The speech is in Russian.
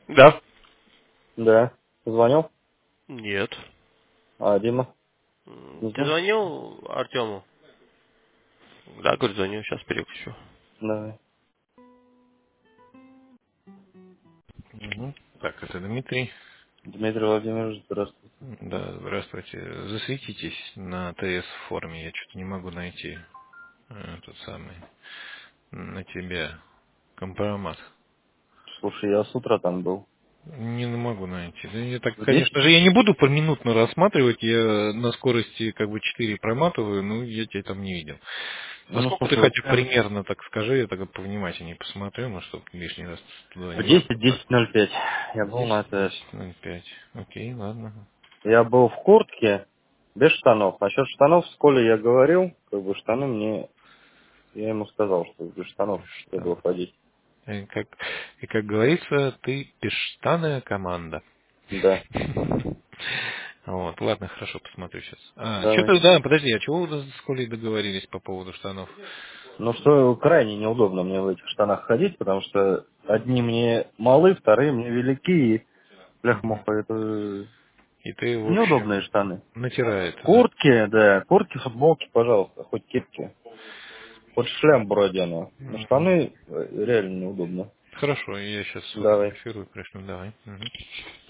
Да. Да. Звонил? Нет. А, Дима? Ты Угу. звонил Артему? Да, говорю, звоню, сейчас переключу. Давай. Мгм. Так, это Дмитрий. Дмитрий Владимирович, здравствуйте. Да, здравствуйте. Засветитесь на ТС форме. Я что-то не могу найти тот самый на тебя компромат. Слушай, я с утра там был. Не могу найти. Да я так, В 10? конечно же, я не буду поминутно рассматривать, я на скорости как бы 4 проматываю, но я тебя там не видел. Во Ну, сколько ты слушай, вот хотя бы прям примерно так скажи, я тогда повнимательнее посмотрю, ну, чтобы лишний раз туда в не 10:05 я был на ТС. 10:05. Окей, ладно. Я был в куртке, без штанов. Насчет штанов с Колей я говорил, как бы штаны мне, я ему сказал, что без штанов я Что? буду ходить. И как говорится, ты пештаная команда. Да. Вот, ладно, хорошо, посмотрю сейчас. Давай. Что-то, да, подожди, а чего вы с Колей договорились по поводу штанов? Ну что, крайне неудобно мне в этих штанах ходить, потому что одни мне малы, вторые мне велики, и Мгм. бляха-муха, это И ты, в неудобные общем, штаны. натирает, да? Куртки, да, куртки, футболки, пожалуйста, хоть кепки, хоть шлям бродяна. Но Мгм. штаны реально неудобно. Хорошо, я сейчас Давай. сфотографирую, пришлю, давай. Мгм.